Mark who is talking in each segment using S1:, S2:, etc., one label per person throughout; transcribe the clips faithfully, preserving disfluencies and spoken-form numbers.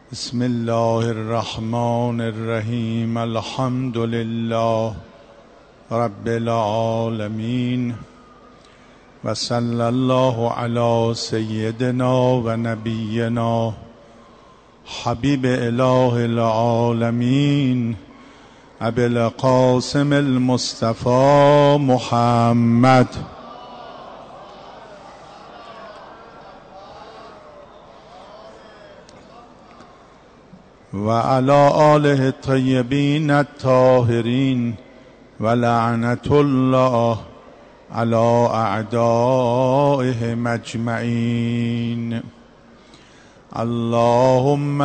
S1: بسم الله الرحمن الرحیم. الحمد لله رب العالمین و صلی الله علی سیدنا و نبینا حبیب اله العالمین ابی القاسم المصطفى محمد و علی آله الطیبین الطاهرین و لعنت الله علی اعدائهم اجمعین. اللهم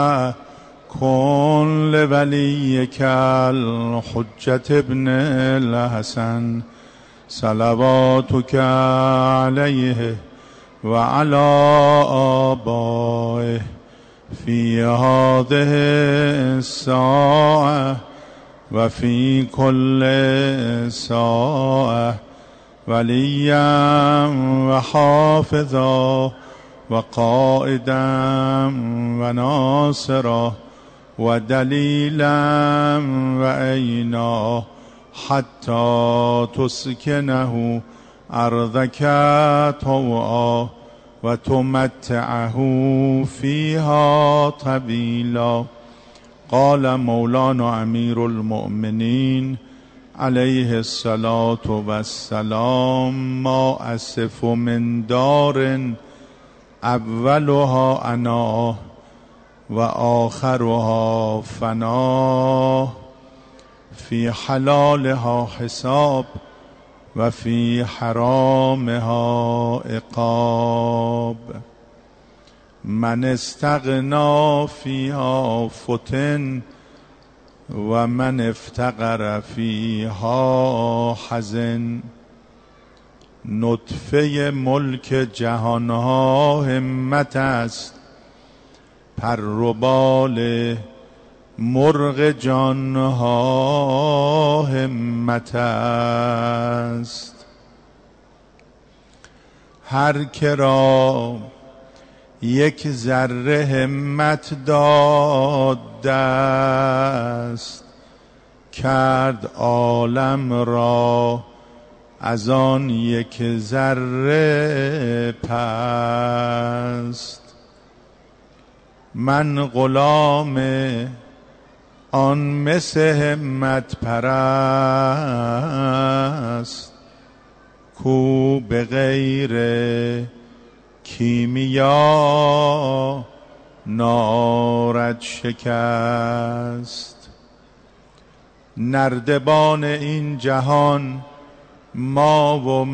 S1: کن لولیک الحجة ابن الحسن صلواتک علیه و علی آبائه فی هذه الساعة و فی کل ساعة ولیا و حافظا و قائدا و ناصرا و دلیلا و عینا حتی تسکنه ارضک طوعا و تمتعه فیها طویلا. قال مولانا امیر المؤمنین علیه الصلاة والسلام: ما اسف من دار اولها انا و آخرها فنا فی حلالها حساب و فی حرامها عقاب. من استغنا فیها فتن و من افتقر فیها حزن. نطفه ملک جهانها همت است، پر و بال مرغ جانها همت است. هر که را یک ذره همت داد است، کرد عالم را از آن یک ذره پست. من غلام آن مس همت پرست، کو به غیر کیمیا نارد شکست. نردبان این جهان ما و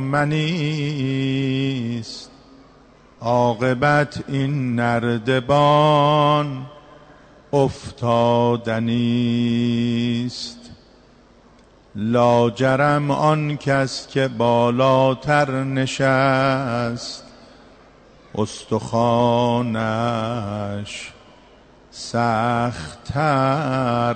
S1: منیست، عاقبت این نردبان افتادنیست. لاجرم آن کس که بالاتر نشست، استخوانش سخت‌تر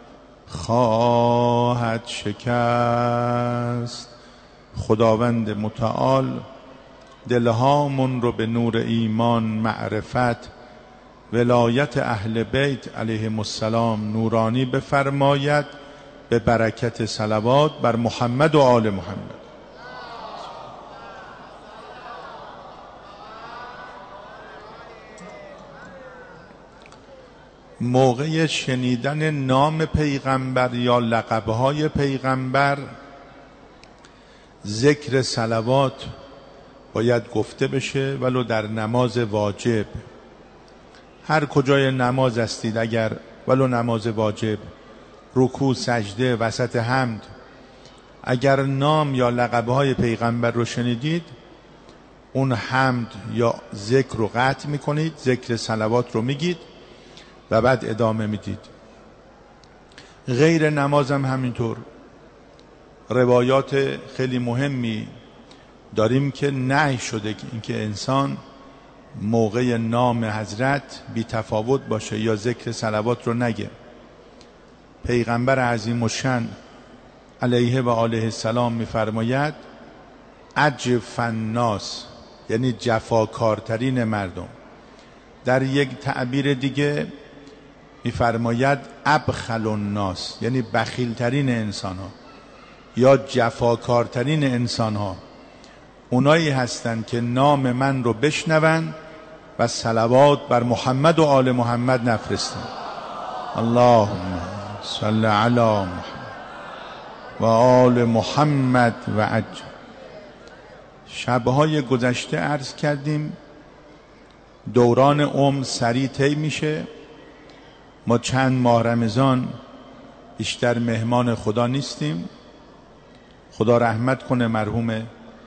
S1: خواهد شکست. خداوند متعال دلهامون رو به نور ایمان، معرفت، ولایت اهل بیت علیهم السلام نورانی بفرماید، به برکت صلوات بر محمد و آل محمد. موقع شنیدن نام پیغمبر یا لقبهای پیغمبر، ذکر صلوات باید گفته بشه، ولو در نماز واجب. هر کجای نماز استید، اگر ولو نماز واجب، رکوع، سجده، وسط حمد، اگر نام یا لقبهای پیغمبر رو شنیدید، اون حمد یا ذکر رو قطع میکنید، ذکر صلوات رو میگید و بعد ادامه میدید. غیر نماز هم همینطور. روایات خیلی مهمی داریم که نهی شده که اینکه انسان موقع نام حضرت بی تفاوت باشه یا ذکر صلوات رو نگه. پیغمبر عظیم الشأن علیه و آله السلام میفرماید: اجف الناس، یعنی جفاکارترین مردم. در یک تعبیر دیگه میفرماید ابخل الناس، یعنی بخیلترین انسان ها یا جفاکارترین انسان ها اونایی هستند که نام من رو بشنوند و صلوات بر محمد و آل محمد نفرستند. اللهم صل علی محمد و آل محمد و عجل. شبهای گذشته عرض کردیم دوران عمر سریع طی میشه. ما چند ماه رمضان بیشتر مهمان خدا نیستیم. خدا رحمت کنه مرحوم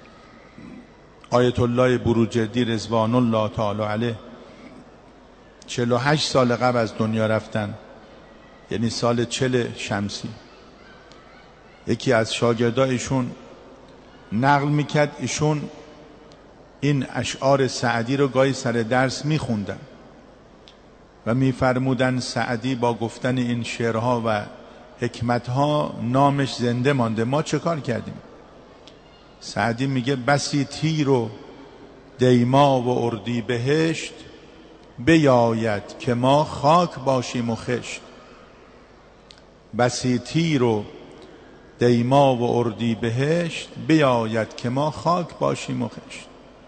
S1: آیت الله بروجردی رضوان الله تعالی علیه، چهل و هشت سال قبل از دنیا رفتن، یعنی سال چهل شمسی. یکی از شاگردایشون نقل میکرد ایشون این اشعار سعدی رو گاهی سر درس میخوندن و میفرمودن سعدی با گفتن این شعرها و حکمتها نامش زنده مانده. ما چه کار کردیم؟ سعدی میگه بسی تیر و دیما و اردی بهشت، بیاید که ما خاک باشیم و خشت. بسی تیر و دیما و اردی بهشت، بیاید که ما خاک باشیم و خشت.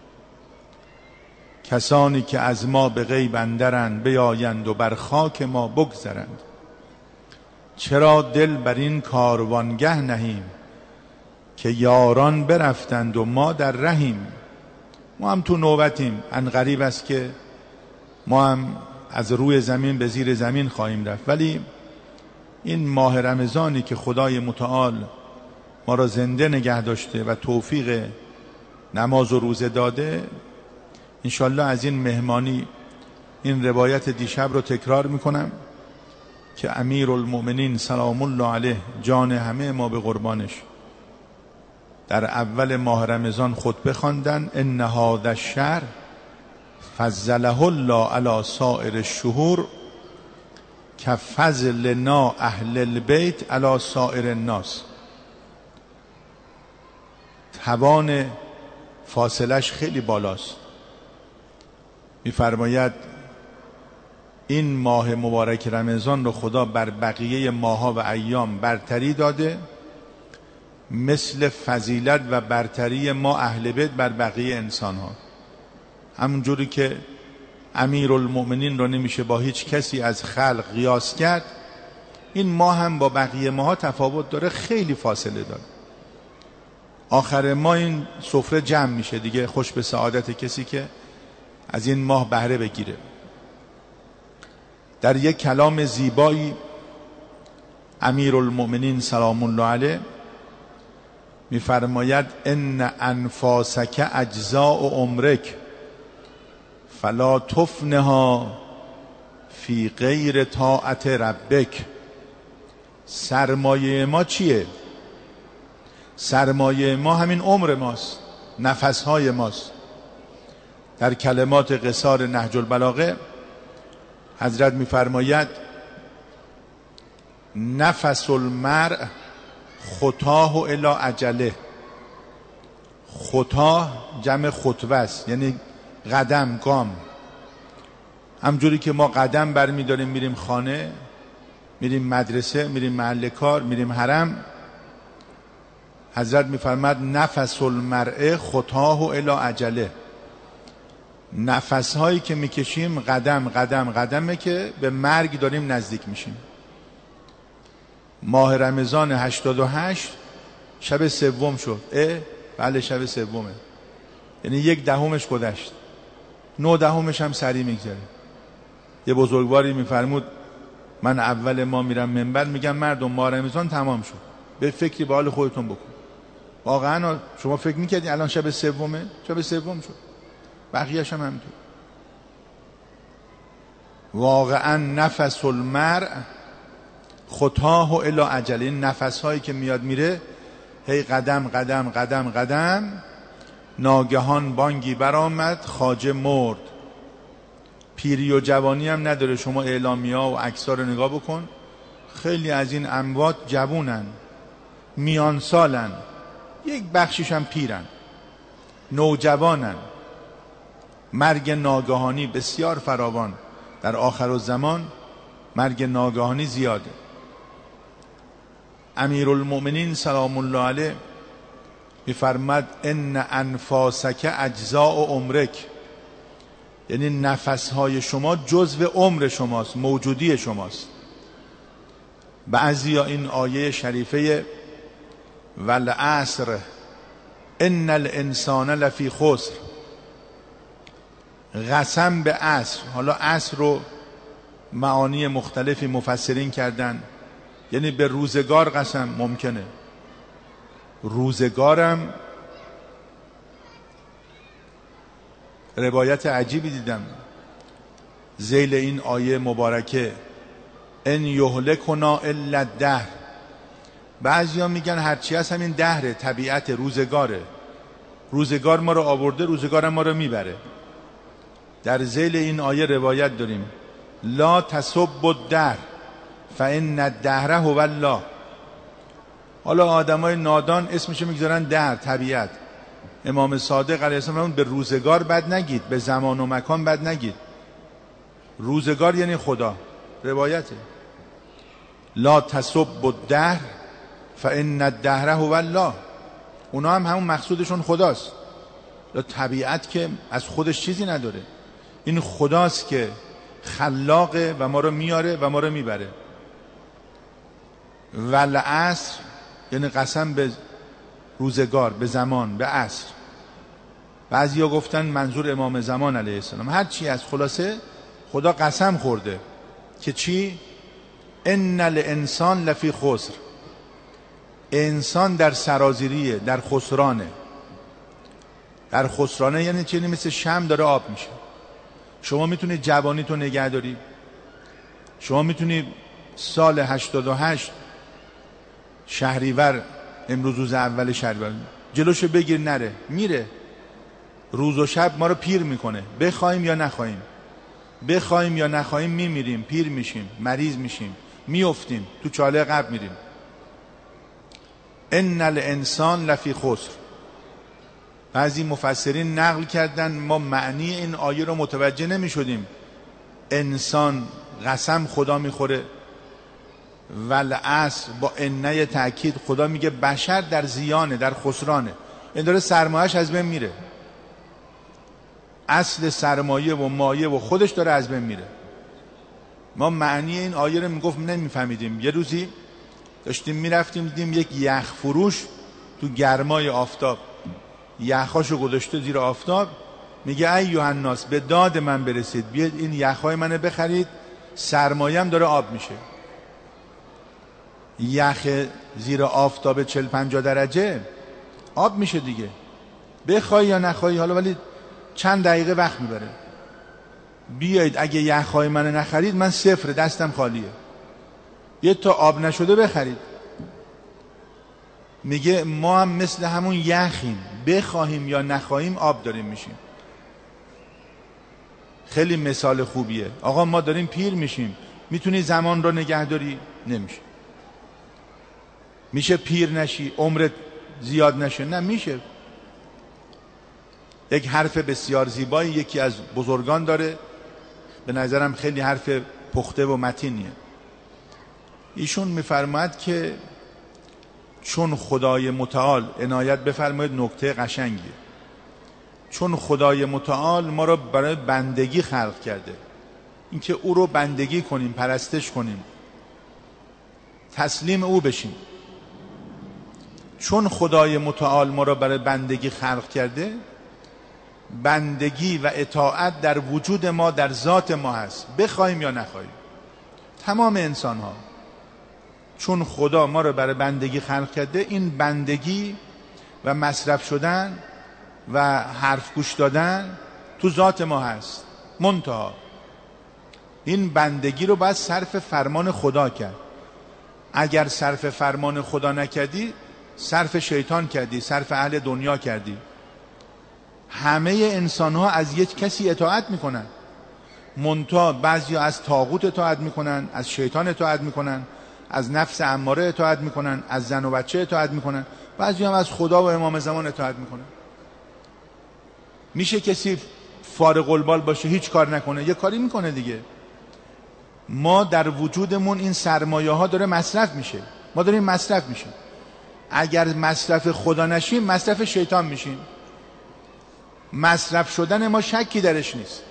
S1: کسانی که از ما به غیب اندرند، بیایند و بر خاک ما بگذرند. چرا دل بر این کاروانگه نهیم، که یاران برفتند و ما در رهیم. ما هم تو نوبتیم. عنقریب است که ما هم از روی زمین به زیر زمین خواهیم رفت، ولی این ماه رمضانی که خدای متعال ما را زنده نگه داشته و توفیق نماز و روزه داده، انشالله از این مهمانی این روایت دیشب رو تکرار میکنم که امیر المؤمنین سلام الله علیه جان همه ما به قربانش در اول ماه رمضان خطبه خواندن: ان هذا الشهر فضله الله علی سائر الشهور کفضلنا اهل البیت علی سائر الناس. توان فاصلش خیلی بالاست. میفرماید این ماه مبارک رمضان رو خدا بر بقیه ماها و ایام برتری داده، مثل فضیلت و برتری ما اهل بیت بر بقیه انسان ها. همون جوری که امیر المؤمنین رو نمیشه با هیچ کسی از خلق قیاس کرد، این ماه هم با بقیه ماها تفاوت داره، خیلی فاصله داره. آخر ما این سفره جمع میشه دیگه. خوش به سعادت کسی که از این ماه بهره بگیره. در یک کلام زیبایی امیر المؤمنین سلام الله علیه میفرماید: ان انفاسک اجزاء عمرک فلا تفنها فی غیر طاعت ربک. سرمایه ما چیه؟ سرمایه ما همین عمر ماست، نفسهای ماست. در کلمات قصار نهج البلاغه حضرت میفرماید: نفس المرء خطاه الی اجله. خطاه جمع خطوه است، یعنی قدم، گام. همجوری که ما قدم برمی داریم میریم خانه، میریم مدرسه، میریم محل کار، میریم حرم، حضرت میفرماد نفس المرء خطاه الی اجله. نفس هایی که میکشیم قدم قدم قدمه که به مرگ داریم نزدیک میشیم. ماه رمضان هشتاد و هشت شب سوم شد. اه بله شب سومه، یعنی یک دهمش گذشت، نه دهمش هم سریع میگذره. یه بزرگواری میفرمود من اول ما میرم منبر میگم مردم ماه رمضان تمام شد، به فکری به حال خودتون بکن. واقعا شما فکر میکردین الان شب سومه؟ شب سوم شد، بقیه‌اش هم همینطور. واقعا نفس المرء خطاه الی اجل. این نفس هایی که میاد میره، هی قدم قدم قدم قدم. ناگهان بانگی برآمد خواجه مرد. پیری و جوانی هم نداره. شما اعلامیا و عکس‌ها رو نگاه بکن، خیلی از این اموات جوونن، میان سالن، یک بخشیش هم پیرن، نوجوانن. مرگ ناگهانی بسیار فراوان در آخر الزمان مرگ ناگهانی زیاده. امیرالمؤمنین سلام الله علیه میفرماد ان انفاسک اجزاء عمرک، یعنی نفسهای شما جزو عمر شماست، موجودی شماست. بعضیا این آیه شریفه والعصر ان الانسان لفی خسر، قسم به عصر، حالا عصر رو معانی مختلفی مفسرین کردن، یعنی به روزگار قسم. ممکنه روزگارم روایت عجیبی دیدم ذیل این آیه مبارکه ان یهلکنا الا الدهر. بعضیا میگن هرچی هست همین دهره، طبیعت، روزگاره. روزگار ما رو آورده، روزگارم ما رو میبره. در ذیل این آیه روایت داریم لا تسبوا الدهر فان الدهر هو الله. حالا آدمای نادان اسمشو میگذارن دهر، طبیعت. امام صادق علیه السلام به روزگار بد نگید، به زمان و مکان بد نگید. روزگار یعنی خدا. روایته لا تسبوا الدهر فان الدهر هو الله. اونا هم همون مقصودشون خداست. طبیعت که از خودش چیزی نداره، این خداست که خلاقه و ما رو میاره و ما رو میبره. والعصر یعنی قسم به روزگار، به زمان، به عصر. بعضیا گفتن منظور امام زمان علیه السلام. هر چی از خلاصه خدا قسم خورده که چی؟ ان الانسان لفی خسر، انسان در سرازیریه، در خسرانه. در خسرانه یعنی چی؟ مثل شمع داره آب میشه. شما میتونید جوانی تو نگه داری، شما میتونید سال هشتاد و هشت شهریور، امروز روز اول شهریور، جلوشو بگیر نره، میره. روز و شب ما رو پیر میکنه، بخوایم یا نخوایم، بخوایم یا نخوایم میمیریم، پیر میشیم، مریض میشیم، میافتیم، تو چاله قبر میریم. ان الانسان لفی خسر. بعضی مفسرین نقل کردن ما معنی این آیه رو متوجه نمی شدیم. انسان قسم خدا میخوره، والعصر با انه تأکید خدا میگه بشر در زیانه، در خسرانه. این داره سرمایه‌اش از بین میره، اصل سرمایه و مایه و خودش داره از بین میره. ما معنی این آیه رو میگفت نمیفهمیدیم. یه روزی داشتیم میرفتیم دیدیم یک یخ فروش تو گرمای آفتاب یخاشو گذاشته زیر آفتاب، میگه ایها الناس به داد من برسید، بیاید این یخهای منو بخرید، سرمایه‌ام داره آب میشه. یخ زیر آفتاب چهل پنجاه درجه آب میشه دیگه، بخوای یا نخوای. حالا ولی چند دقیقه وقت میبره. بیایید اگه یخهای منو نخرید من صفر، دستم خالیه، یه تا آب نشده بخرید. میگه ما هم مثل همون یخیم، بخواهیم یا نخواهیم آب داریم میشیم. خیلی مثال خوبیه. آقا ما داریم پیر میشیم، میتونی زمان رو نگه داری؟ نمیشه. میشه پیر نشی، عمرت زیاد نشه؟ نه میشه. یک حرف بسیار زیبایی یکی از بزرگان داره، به نظرم خیلی حرف پخته و متینیه. ایشون میفرماید که چون خدای متعال عنایت بفرمایید، نکته قشنگیه، چون خدای متعال ما رو برای بندگی خلق کرده، اینکه او رو بندگی کنیم، پرستش کنیم، تسلیم او بشیم. چون خدای متعال ما رو برای بندگی خلق کرده، بندگی و اطاعت در وجود ما، در ذات ما هست، بخوایم یا نخوایم. تمام انسان ها چون خدا ما رو برای بندگی خلق کرده، این بندگی و مصرف شدن و حرف گوش دادن تو ذات ما هست. منتها این بندگی رو باید صرف فرمان خدا کرد. اگر صرف فرمان خدا نکردی، صرف شیطان کردی، صرف اهل دنیا کردی. همه انسان ها از یک کسی اطاعت میکنن، منتها بعضی از طاغوت اطاعت میکنن، از شیطان اطاعت میکنن، از نفس اماره اطاعت میکنن، از زن و بچه اطاعت میکنن، بعضی هم از خدا و امام زمان اطاعت میکنن. میشه کسی فارغ البال باشه، هیچ کار نکنه؟ یه کاری میکنه دیگه. ما در وجودمون این سرمایه ها داره مصرف میشه، ما داریم مصرف میشیم. اگر مصرف خدا نشیم مصرف شیطان میشیم. مصرف شدن ما شکی درش نیست.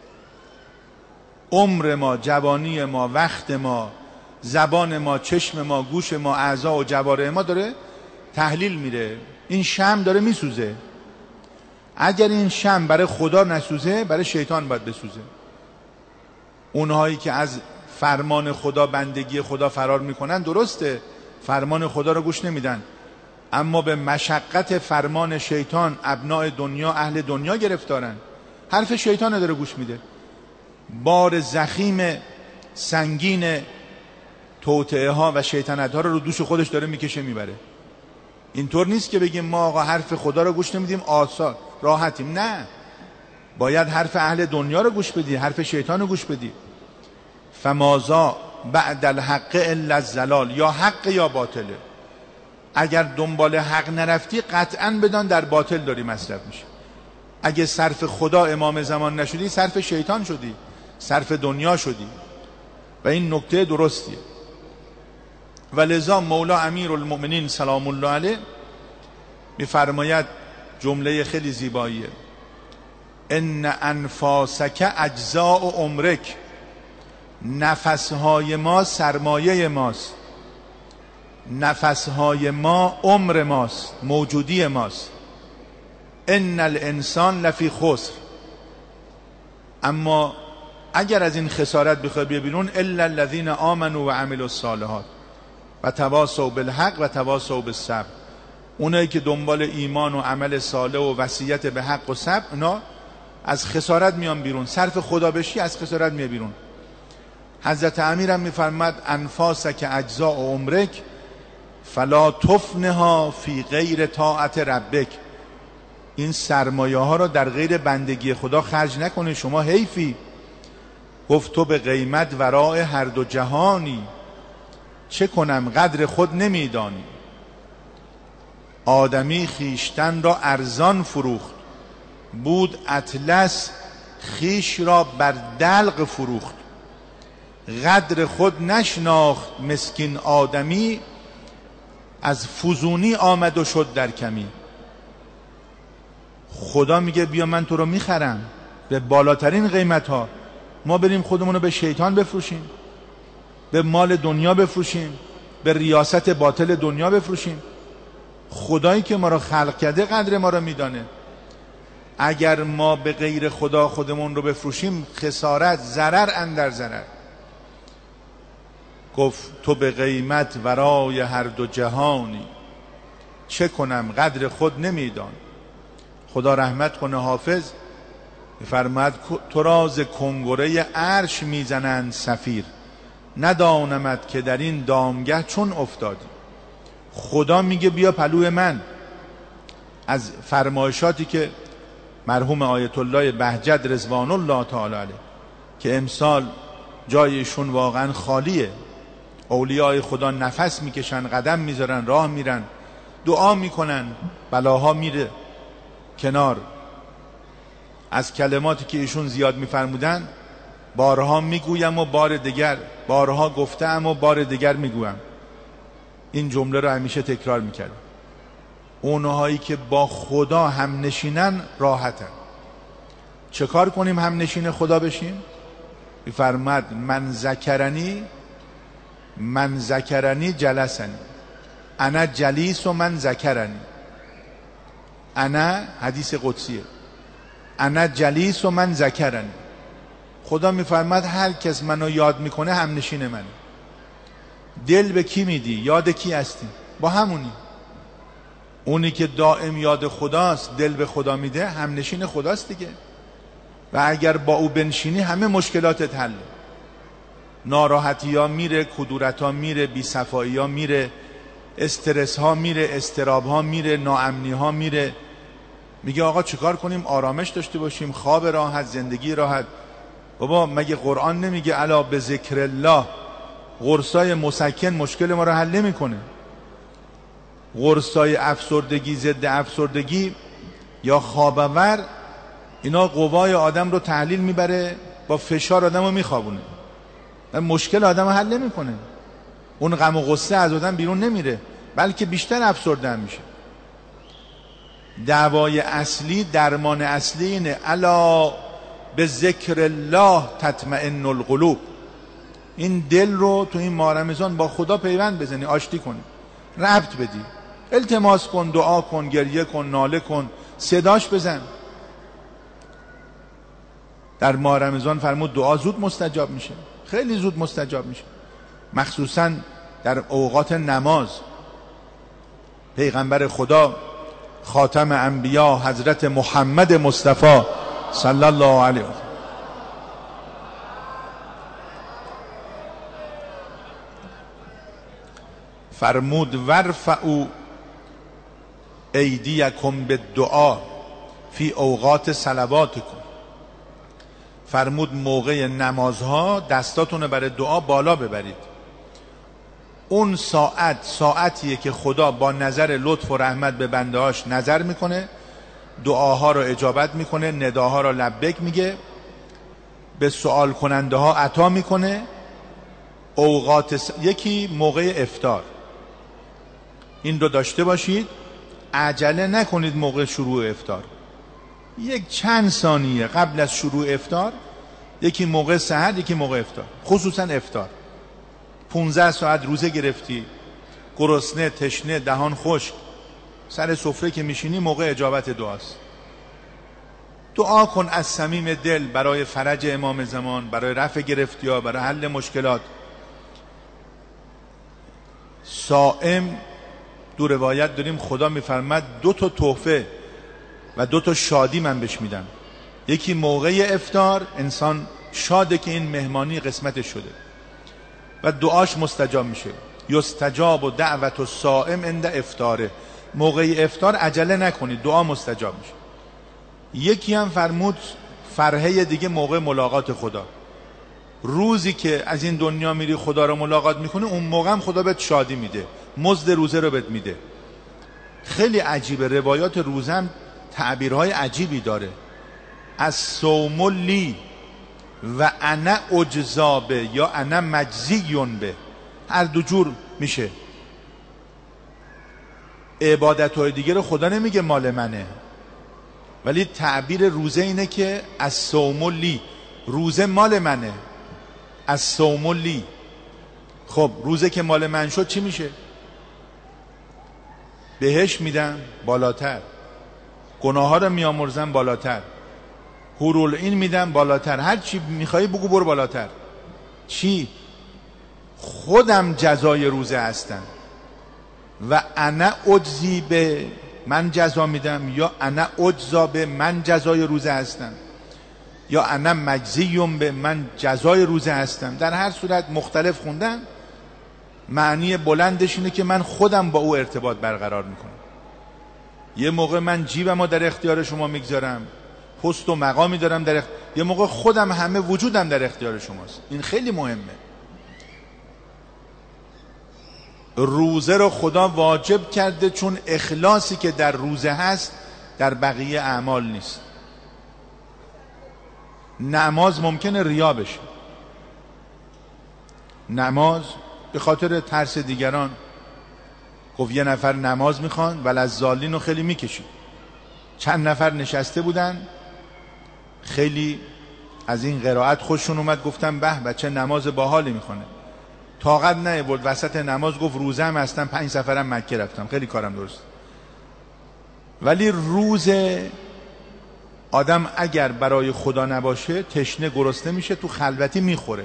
S1: عمر ما، جوانی ما، وقت ما، زبان ما، چشم ما، گوش ما، اعضا و جوارح ما داره تحلیل میره. این شمع داره میسوزه. اگر این شمع برای خدا نسوزه برای شیطان باید بسوزه. اونهایی که از فرمان خدا، بندگی خدا فرار میکنن، درسته فرمان خدا رو گوش نمیدن، اما به مشقت فرمان شیطان ابناء دنیا، اهل دنیا گرفتارن. حرف شیطان داره گوش میده. بار زخیم سنگین توطئه ها و شیطنت ها رو رو دوش خودش داره میکشه میبره. اینطور نیست که بگیم ما آقا حرف خدا رو گوش نمیدیم آسان راحتیم. نه، باید حرف اهل دنیا رو گوش بدی، حرف شیطان رو گوش بدی. فمازا بعد الحق الا الضلال، یا حق یا باطله. اگر دنبال حق نرفتی قطعا بدان در باطل داری مصرف میشه. اگه صرف خدا امام زمان نشدی صرف شیطان شدی، صرف دنیا شدی، و این نکته درستیه. و لذا مولا امیر المؤمنین سلام الله علیه میفرماید جمله خیلی زیباییه: ان انفاسک اجزاء عمرک، نفسهای ما سرمایه ماست، نفسهای ما عمر ماست، موجودی ماست. ان الانسان لفی خسر، اما اگر از این خسارت بخوای بیا بیرون الا الذین آمنوا و عملوا الصالحات و تواصوا بالحق و تواصوا بالصبر، اونایی که دنبال ایمان و عمل صالح و وصیت به حق و صبر، اونا از خسارت میان بیرون. صرف خدا بشی از خسارت میای بیرون. حضرت امیر هم میفرماد انفاسک اجزاء عمرک فلا تفنها فی غیر طاعت ربک، این سرمایه ها رو در غیر بندگی خدا خرج نکنه، شما حیفی. گفت تو به قیمت ورای هر دو جهانی، چه کنم قدر خود نمیدانی. آدمی خیشتن را ارزان فروخت، بود اطلس خیش را بر دلق فروخت. قدر خود نشناخت مسکین آدمی، از فزونی آمد و شد در کمی. خدا میگه بیا من تو رو میخرم به بالاترین قیمت ها. ما بریم خودمون رو به شیطان بفروشیم، به مال دنیا بفروشیم، به ریاست باطل دنیا بفروشیم. خدایی که ما رو خلق کرده قدر ما رو میدانه. اگر ما به غیر خدا خودمون رو بفروشیم خسارت، ضرر اندر ضرر. گفت تو به قیمت ورای هر دو جهانی، چه کنم قدر خود نمیدان. خدا رحمت کنه حافظ فرماد تو راز کنگره عرش میزنند صفیر، ندانمت که در این دامگه چون افتادی. خدا میگه بیا پلوی من. از فرمایشاتی که مرحوم آیت الله بهجت رضوان الله تعالی علیه که امسال جایشون واقعا خالیه، اولیاء خدا نفس میکشن، قدم میذارن، راه میرن، دعا میکنن، بلاها میره کنار. از کلماتی که ایشون زیاد میفرمودن بارها میگویم و بار دیگر، بارها گفتم و بار دیگر میگویم. این جمله رو همیشه تکرار میکرد. اونهایی که با خدا هم نشینن راحتن. چه کار کنیم هم نشین خدا بشیم؟ میفرماد من ذکرنی من ذکرنی جلسنی، انا جلیس و من ذکرنی. انا حدیث قدسیه، انا جلیس و من ذکرنی. خدا میفرماد هر کس منو یاد میکنه هم نشین منه. دل به کی میدی؟ یاد کی هستی؟ با همونی. اونی که دائم یاد خداست، دل به خدا میده، هم نشین خداست دیگه. و اگر با او بنشینی همه مشکلاتت حله. ناراحتی ها میره، کدورت ها میره، بی صفایی ها میره، استرس ها میره، استراب ها میره، ناامنی ها میره. میگه آقا چیکار کنیم؟ آرامش داشته باشیم، خواب راحت، زندگی راحت. بابا مگه قرآن نمیگه الا به ذکر الله؟ قرصای مسکن مشکل ما رو حل نمیکنه. قرصای افسردگی، ضد افسردگی یا خواب‌آور، اینا قوای آدم رو تحلیل میبره، با فشار آدم رو میخوابونه. مشکل آدم رو حل نمیکنه. اون غم و غصه از آدم بیرون نمیره، بلکه بیشتر افسرده میشه. دعوای اصلی، درمان اصلی اینه: الا به ذکر الله تطمئن القلوب. این دل رو تو این ماه رمضان با خدا پیوند بزنی، آشتی کنی، ربط بدی، التماس کن، دعا کن، گریه کن، ناله کن، صداش بزن. در ماه رمضان فرمود دعا زود مستجاب میشه، خیلی زود مستجاب میشه، مخصوصا در اوقات نماز. پیغمبر خدا خاتم انبیا حضرت محمد مصطفی صلی الله علیه و سلم فرمود: ورفعوا ایدیکم بالدعا فی اوقات صلواتکم. فرمود موقع نمازها دستاتون برای دعا بالا ببرید. اون ساعت ساعتیه که خدا با نظر لطف و رحمت به بندهاش نظر میکنه، دعاها رو اجابت میکنه، نداها رو لبیک میگه، به سوال کننده ها عطا میکنه. اوقات س... یکی موقع افطار، این رو داشته باشید، عجله نکنید موقع شروع افطار، یک چند ثانیه قبل از شروع افطار، یکی موقع سحر، یکی موقع افطار. خصوصا افطار، پونزده ساعت روزه گرفتی، گرسنه، تشنه، دهان خشک، سر سفره که میشینی موقع اجابت دعاست. دعا کن از صمیم دل برای فرج امام زمان، برای رفع گرفتی‌ها، برای حل مشکلات. صائم، دو روایت داریم، خدا میفرماد دو تا تحفه و دو تا شادی من بهش میدم. یکی موقع افطار، انسان شاده که این مهمانی قسمتش شده و دعاش مستجاب میشه. یستجاب و دعوت و صائم عند افطاره. موقع افطار عجله نکنید، دعا مستجاب میشه. یکی هم فرمود فرحه دیگه موقع ملاقات خدا. روزی که از این دنیا میری خدا رو ملاقات میکنه، اون موقع هم خدا بهت شادی میده، مزد روزه رو بهت میده. خیلی عجیبه، روایات روزه هم تعبیرهای عجیبی داره. از صوم لی و انا اجزا به یا انا مجزیون به، هر دو جور میشه. عبادتهای دیگه رو خدا نمیگه مال منه، ولی تعبیر روزه اینه که از صوم لی، روزه مال منه، از صوم لی. خب روزه که مال من شد چی میشه؟ بهش میدم بالاتر، گناه ها رو میامرزم بالاتر، حورول این میدم بالاتر، هر چی میخوایی بگو برو بالاتر. چی؟ خودم جزای روزه هستم و انا اجزی به، من جزا میدم، یا انا اجزا به، من جزای روزه هستم، یا انا مجزیم به، من جزای روزه هستم. در هر صورت مختلف خوندن، معنی بلندش اینه که من خودم با او ارتباط برقرار میکنم. یه موقع من جیبمو در اختیار شما میگذارم، پست و مقامی دارم در اخ... یه موقع خودم همه وجودم در اختیار شماست. این خیلی مهمه. روزه رو خدا واجب کرده چون اخلاصی که در روزه هست در بقیه اعمال نیست. نماز ممکنه ریا بشه، نماز به خاطر ترس دیگران، گفت یه نفر نماز میخوان وللضالین رو خیلی میکشید، چند نفر نشسته بودن خیلی از این قرائت خوششون اومد، گفتم به بچه نماز باحالی میخونه، طاقت نیاورد وسط نماز گفت روزه هم هستم، پنج سفرم مکه رفتم، خیلی کارم درست. ولی روزه آدم اگر برای خدا نباشه تشنه گرسنه میشه، تو خلوتی میخوره.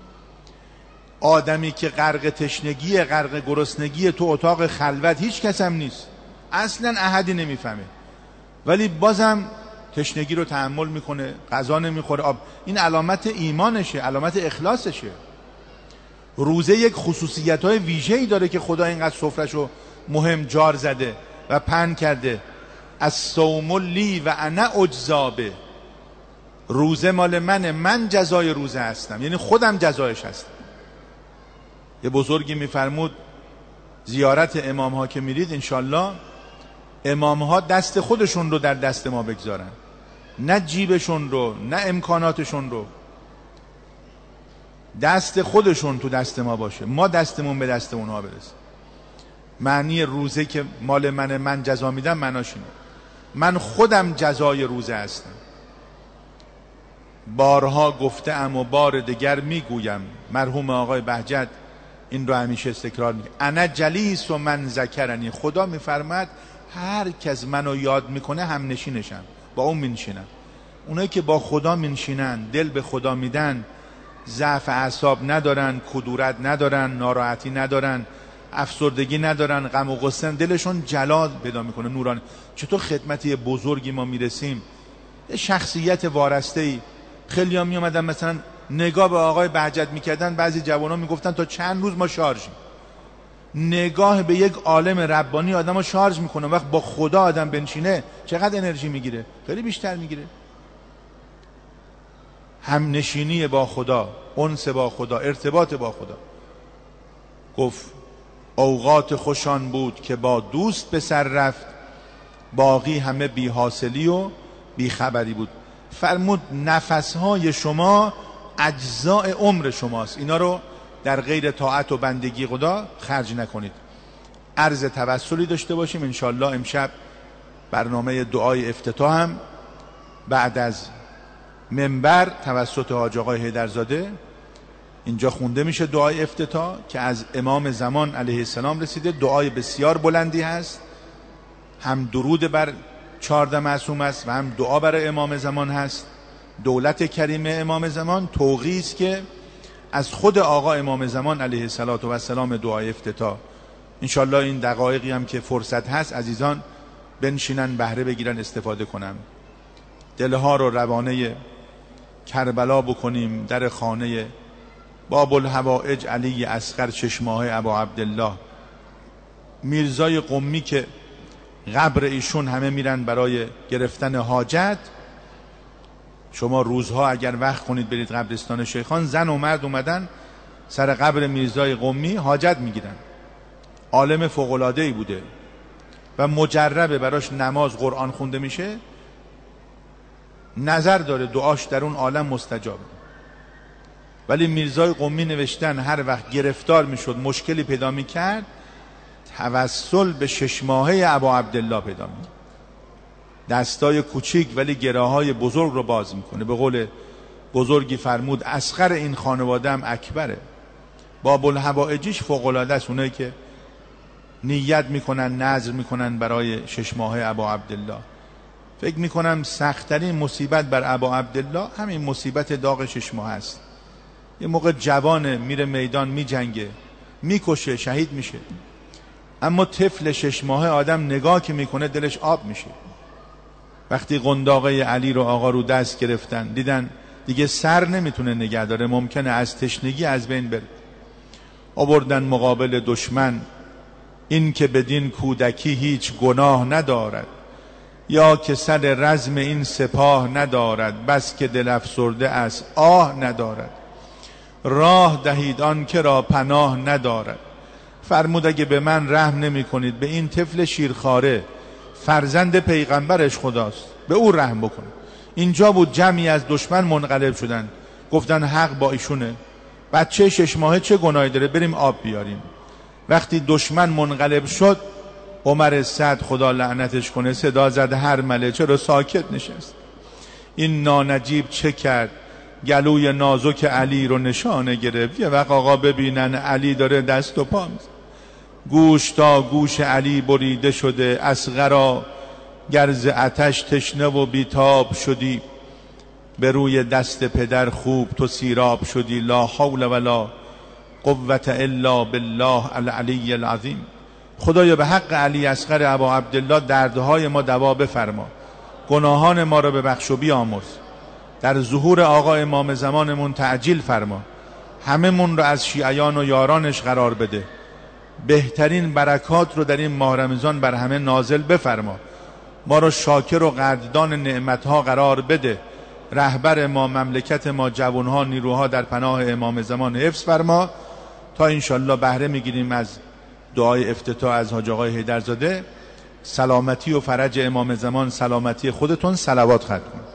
S1: آدمی که غرق تشنگی، غرق گرسنگی، تو اتاق خلوت، هیچ کس هم نیست، اصلا احدی نمیفهمه، ولی بازم تشنگی رو تحمل میکنه، غذا نمیخوره، آب. این علامت ایمانشه، علامت اخلاصشه. روزه یک خصوصیت‌های ویژه‌ای داره که خدا اینقدر سفره‌شو مهم جار زده و پهن کرده. از صوم لی و انا اجزا به، روزه مال منه، من جزای روزه هستم، یعنی خودم جزایش هستم. یه بزرگی میفرمود زیارت امام ها که میرید انشالله امام ها دست خودشون رو در دست ما بگذارن، نه جیبشون رو، نه امکاناتشون رو. دست خودشون تو دست ما باشه، ما دستمون به دست اونها برسه. معنی روزه که مال من من جزا میدم معناش اینه من خودم جزای روزه هستم. بارها گفته ام و بار دیگر میگویم، مرحوم آقای بهجت این رو همیشه استکرار میکنه، انا جلیس و من ذکرنی، خدا میفرماد هر کس منو یاد میکنه هم نشینشم، با اون منشینم. اونایی که با خدا منشینن، دل به خدا میدن، ضعف اعصاب ندارن، کدورت ندارن، ناراحتی ندارن، افسردگی ندارن، غم و غصه، دلشون جلال پیدا میکنه، نورانی. چطور خدمتی بزرگی ما میرسیم، شخصیت وارسته‌ای. خیلی ها میامدن مثلا نگاه به آقای بهجت میکردن، بعضی جوان ها میگفتن تا چند روز ما شارژیم. نگاه به یک عالم ربانی آدم ها شارژ میکنه. وقت با خدا آدم بنشینه چقدر انرژی میگیره؟ خیلی بیشتر میگیره. هم نشینی با خدا، انس با خدا، ارتباط با خدا. گفت اوقات خوشان بود که با دوست به سر رفت، باقی همه بی حاصلی و بی خبری بود. فرمود نفسهای شما اجزاء عمر شماست، اینا رو در غیر طاعت و بندگی خدا خرج نکنید. عرض توسلی داشته باشیم انشالله. امشب برنامه دعای افتتاح هم بعد از منبر توسط حاج آقای حیدرزاده اینجا خونده میشه، دعای افتتاح که از امام زمان علیه السلام رسیده. دعای بسیار بلندی هست، هم درود بر چهارده معصوم است و هم دعا برای امام زمان هست. دولت کریم امام زمان توقیع است که از خود آقا امام زمان علیه السلام دعای افتتاح. انشالله این دقایقی هم که فرصت هست عزیزان بنشینن، بهره بگیرن، استفاده کنن، دلها رو روانه کربلا بکنیم. در خانه باب الحوائج علی اصغر چشماه ابا عبدالله میرزای قمی که قبر ایشون همه میرن برای گرفتن حاجت. شما روزها اگر وقت کنید برید قبرستان شیخان، زن و مرد اومدن سر قبر میرزای قمی حاجت میگیرن. عالم فوق‌العاده‌ای بوده و مجربه، براش نماز قرآن خونده میشه، نظر داره دعاش در اون عالم مستجابه. ولی میرزای قمی نوشتن هر وقت گرفتار میشد، مشکلی پیدا میکرد، توسل به شش ماهه ابا عبدالله پیدا میکرد. دستای کوچیک ولی گراهای بزرگ رو باز میکنه. به قول بزرگی فرمود اصغر این خانواده هم اکبره. باب الحوائجش فوق‌العاده است. اونایی که نیت میکنن، نذر میکنن برای شش ماهه ابا عبدالله. فکر میکنم سخت‌ترین مصیبت بر ابا عبدالله همین مصیبت داغ شش ماه است. یه موقع جوانه، میره میدان، میجنگه، میکشه، شهید میشه، اما طفل شش ماهه آدم نگاه که میکنه دلش آب میشه. وقتی قنداقه علی رو آقا رو دست گرفتن، دیدن دیگه سر نمیتونه نگه داره، ممکنه از تشنگی از بین بره، آوردن مقابل دشمن. این که بدین کودکی هیچ گناه ندارد، یا که سر رزم این سپاه ندارد، بس که دل افسرده از آه ندارد. راه دهید آن که را پناه ندارد. فرمود اگه به من رحم نمی کنید، به این طفل شیرخواره فرزند پیغمبرش خداست، به او رحم بکنید. اینجا بود جمعی از دشمن منقلب شدن، گفتن حق با ایشونه، بچه شش ماهه چه گناهی داره، بریم آب بیاریم. وقتی دشمن منقلب شد، عمر سعد خدا لعنتش کنه صدا زد هر مله چرا ساکت نشست؟ این نانجیب چه کرد؟ گلوی نازک علی رو نشانه گرفت. یه وقت آقا ببینن علی داره دست و پا میزنه. گوش تا گوش علی بریده شده، اصغرا گرز آتش تشنه و بیتاب شدی، به روی دست پدر خوب تو سیراب شدی. لا حول ولا قوة الا بالله العلی العظیم. خدایا به حق علی اصغر ابا عبدالله دردهای ما دوا بفرما، گناهان ما را ببخش و بیامرز، در ظهور آقا امام زمانمون تعجیل فرما، همه من رو از شیعیان و یارانش قرار بده، بهترین برکات رو در این ماه رمضان بر همه نازل بفرما، ما رو شاکر و قدردان نعمتها قرار بده، رهبر ما، مملکت ما، جوانها، نیروها در پناه امام زمان حفظ فرما. تا انشالله بهره میگیریم از دعای افتتاح از حاج آقای حیدرزاده. سلامتی و فرج امام زمان، سلامتی خودتون، صلوات ختم.